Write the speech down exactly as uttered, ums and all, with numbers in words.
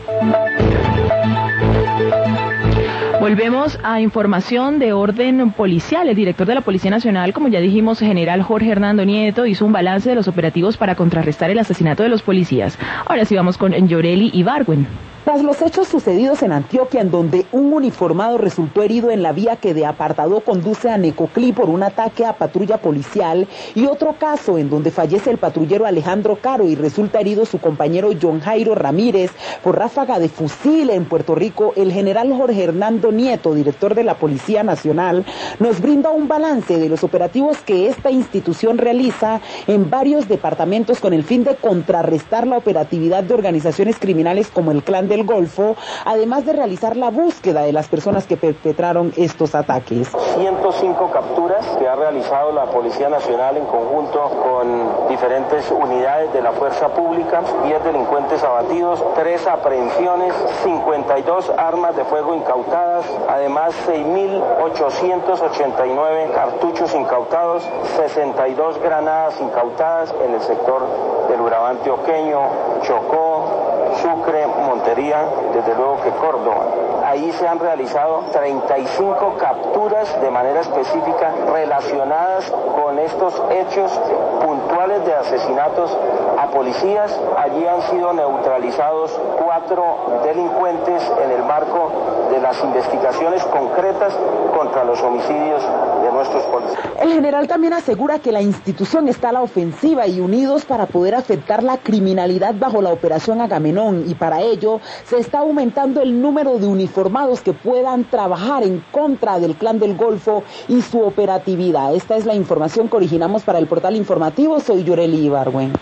Volvemos a información de orden policial. El director de la Policía Nacional, como ya dijimos, general Jorge Hernando Nieto, hizo un balance de los operativos para contrarrestar el asesinato de los policías. Ahora sí vamos con Yoreli Ibargüen. Tras los hechos sucedidos en Antioquia, en donde un uniformado resultó herido en la vía que de Apartadó conduce a Necoclí por un ataque a patrulla policial, y otro caso en donde fallece el patrullero Alejandro Caro y resulta herido su compañero John Jairo Ramírez por ráfaga de fusil en Puerto Rico, el general Jorge Hernando Nieto, director de la Policía Nacional, nos brinda un balance de los operativos que esta institución realiza en varios departamentos con el fin de contrarrestar la operatividad de organizaciones criminales como el Clan del Golfo, además de realizar la búsqueda de las personas que perpetraron estos ataques. ciento cinco capturas que ha realizado la Policía Nacional en conjunto con diferentes unidades de la Fuerza Pública, diez delincuentes abatidos, tres aprehensiones, cincuenta y dos armas de fuego incautadas, además seis mil ochocientos ochenta y nueve cartuchos incautados, sesenta y dos granadas incautadas en el sector del Urabá antioqueño, Chocó, Sucre, Montería, desde luego que Córdoba. Ahí se han realizado treinta y cinco capturas de manera específica relacionadas con estos hechos puntuales de asesinatos a policías. Allí han sido neutralizados cuatro delincuentes en el marco de las investigaciones concretas contra los homicidios de nuestros policías. El general también asegura que la institución está a la ofensiva y unidos para poder afectar la criminalidad bajo la operación Agamenón, y para ello se está aumentando el número de uniformados que puedan trabajar en contra del Clan del Golfo y su operatividad. Esta es la información que originamos para el portal informativo. Soy Yoreli Ibargüen.